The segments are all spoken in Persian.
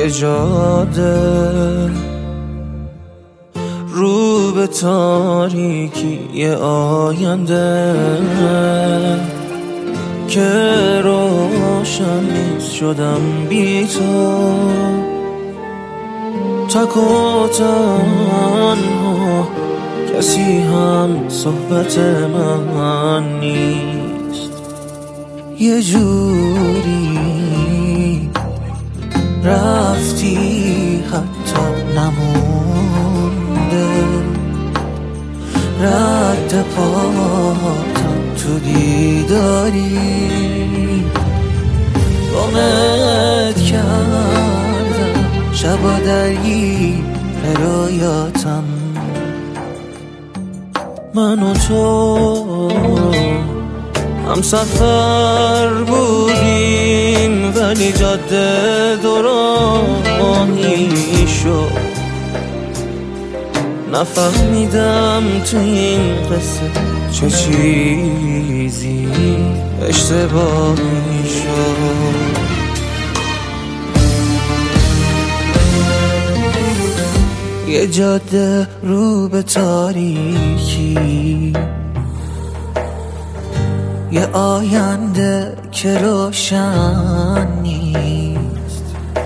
یه جاده رو به تاریکی، یه آینده که روشن نیست. شدم بی تو تک و تنها، کسی هم صحبت من نیست. یه جوری رفتی حتی نمونده، رد پاتم تو دیداری. گمت کردم شبا درگیر رویاتم. من و تو هم سفر بودیم ولی جاده دوراهی شد. نفهمیدم تو این قصه چه چیزی اشتباهی شد. یه جاده رو به تاریکی، یه آینده که روشن نیست.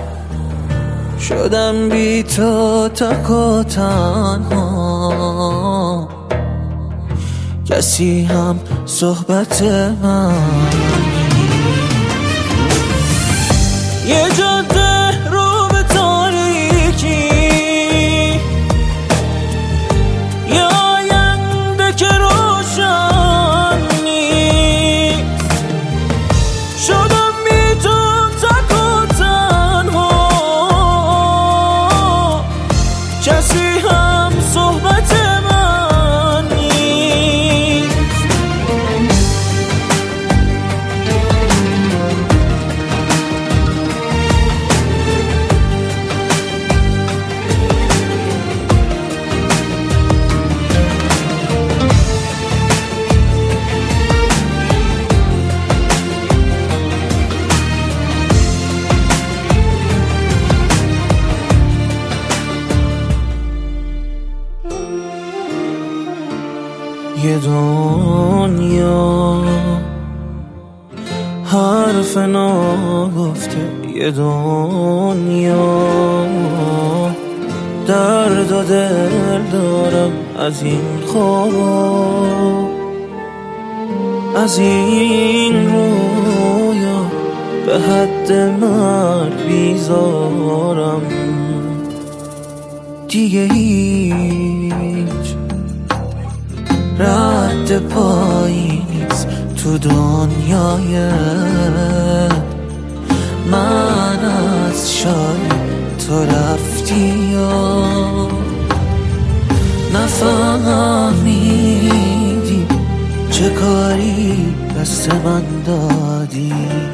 شدم بی تو تک و تنها، کسی هم صحبت من نیست. یه جاده رو به تاریکی، یه آینده که روشن نیست. شدم بی تو تک و تنها، کسی هم صحبت من نیست. یه دنیا حرف ناگفته، یه دنیا درد و دل دارم از این خواب، از این رویا به حد مرگ بیزارم. دیگه هیچ رد پایی نیست تو دنیای من. از شای تو رفتی یا نفهمیدی چه کاری دست من دادی.